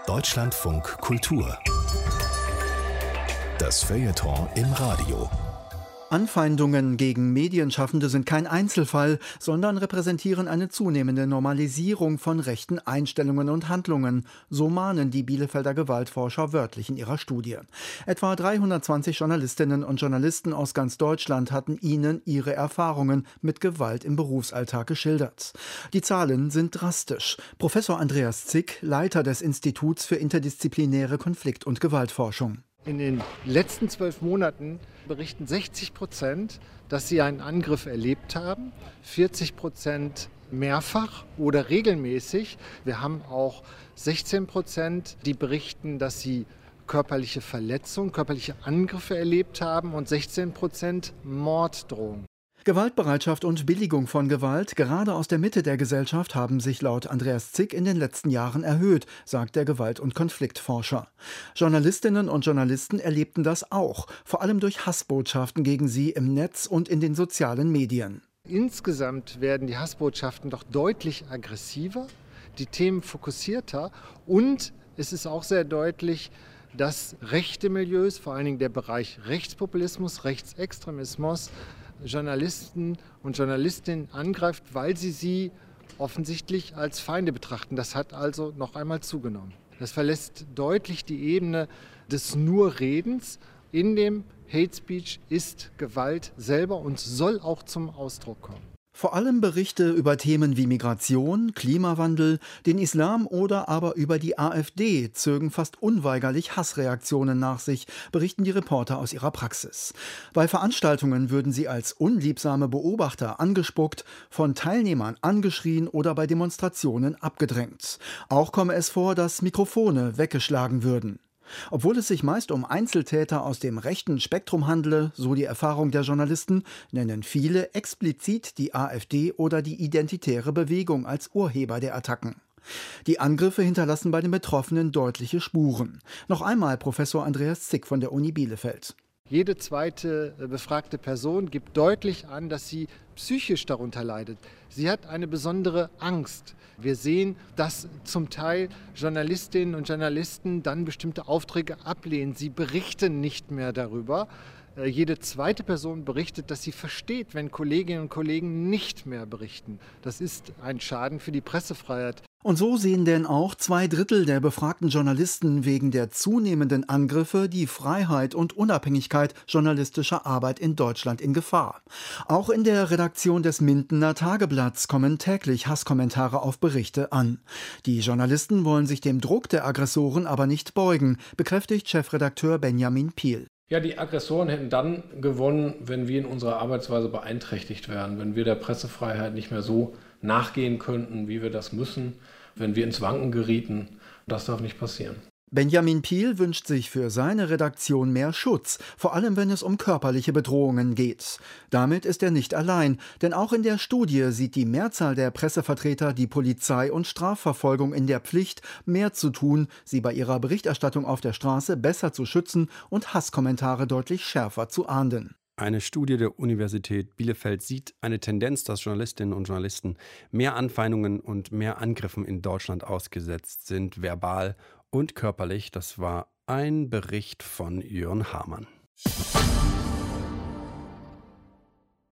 Deutschlandfunk Kultur. Das Feuilleton im Radio. Anfeindungen gegen Medienschaffende sind kein Einzelfall, sondern repräsentieren eine zunehmende Normalisierung von rechten Einstellungen und Handlungen. So mahnen die Bielefelder Gewaltforscher wörtlich in ihrer Studie. Etwa 320 Journalistinnen und Journalisten aus ganz Deutschland hatten ihnen ihre Erfahrungen mit Gewalt im Berufsalltag geschildert. Die Zahlen sind drastisch. Professor Andreas Zick, Leiter des Instituts für interdisziplinäre Konflikt- und Gewaltforschung. In den letzten 12 Monaten berichten 60%, dass sie einen Angriff erlebt haben, 40% mehrfach oder regelmäßig. Wir haben auch 16%, die berichten, dass sie körperliche Verletzungen, körperliche Angriffe erlebt haben und 16% Morddrohungen. Gewaltbereitschaft und Billigung von Gewalt, gerade aus der Mitte der Gesellschaft, haben sich laut Andreas Zick in den letzten Jahren erhöht, sagt der Gewalt- und Konfliktforscher. Journalistinnen und Journalisten erlebten das auch, vor allem durch Hassbotschaften gegen sie im Netz und in den sozialen Medien. Insgesamt werden die Hassbotschaften doch deutlich aggressiver, die Themen fokussierter und es ist auch sehr deutlich, dass rechte Milieus, vor allen Dingen der Bereich Rechtspopulismus, Rechtsextremismus, Journalisten und Journalistinnen angreift, weil sie offensichtlich als Feinde betrachten. Das hat also noch einmal zugenommen. Das verlässt deutlich die Ebene des nur Redens. In dem Hate Speech ist Gewalt selber und soll auch zum Ausdruck kommen. Vor allem Berichte über Themen wie Migration, Klimawandel, den Islam oder aber über die AfD zögen fast unweigerlich Hassreaktionen nach sich, berichten die Reporter aus ihrer Praxis. Bei Veranstaltungen würden sie als unliebsame Beobachter angespuckt, von Teilnehmern angeschrien oder bei Demonstrationen abgedrängt. Auch komme es vor, dass Mikrofone weggeschlagen würden. Obwohl es sich meist um Einzeltäter aus dem rechten Spektrum handele, so die Erfahrung der Journalisten, nennen viele explizit die AfD oder die Identitäre Bewegung als Urheber der Attacken. Die Angriffe hinterlassen bei den Betroffenen deutliche Spuren. Noch einmal Professor Andreas Zick von der Uni Bielefeld. Jede zweite befragte Person gibt deutlich an, dass sie psychisch darunter leidet. Sie hat eine besondere Angst. Wir sehen, dass zum Teil Journalistinnen und Journalisten dann bestimmte Aufträge ablehnen. Sie berichten nicht mehr darüber. Jede zweite Person berichtet, dass sie versteht, wenn Kolleginnen und Kollegen nicht mehr berichten. Das ist ein Schaden für die Pressefreiheit. Und so sehen denn auch 2/3 der befragten Journalisten wegen der zunehmenden Angriffe die Freiheit und Unabhängigkeit journalistischer Arbeit in Deutschland in Gefahr. Auch in der Redaktion des Mindener Tageblatts kommen täglich Hasskommentare auf Berichte an. Die Journalisten wollen sich dem Druck der Aggressoren aber nicht beugen, bekräftigt Chefredakteur Benjamin Piel. Ja, die Aggressoren hätten dann gewonnen, wenn wir in unserer Arbeitsweise beeinträchtigt wären, wenn wir der Pressefreiheit nicht mehr so nachgehen könnten, wie wir das müssen, wenn wir ins Wanken gerieten. Das darf nicht passieren. Benjamin Piel wünscht sich für seine Redaktion mehr Schutz, vor allem wenn es um körperliche Bedrohungen geht. Damit ist er nicht allein, denn auch in der Studie sieht die Mehrzahl der Pressevertreter die Polizei und Strafverfolgung in der Pflicht, mehr zu tun, sie bei ihrer Berichterstattung auf der Straße besser zu schützen und Hasskommentare deutlich schärfer zu ahnden. Eine Studie der Universität Bielefeld sieht eine Tendenz, dass Journalistinnen und Journalisten mehr Anfeindungen und mehr Angriffen in Deutschland ausgesetzt sind, verbal und körperlich. Das war ein Bericht von Jörn Hamann.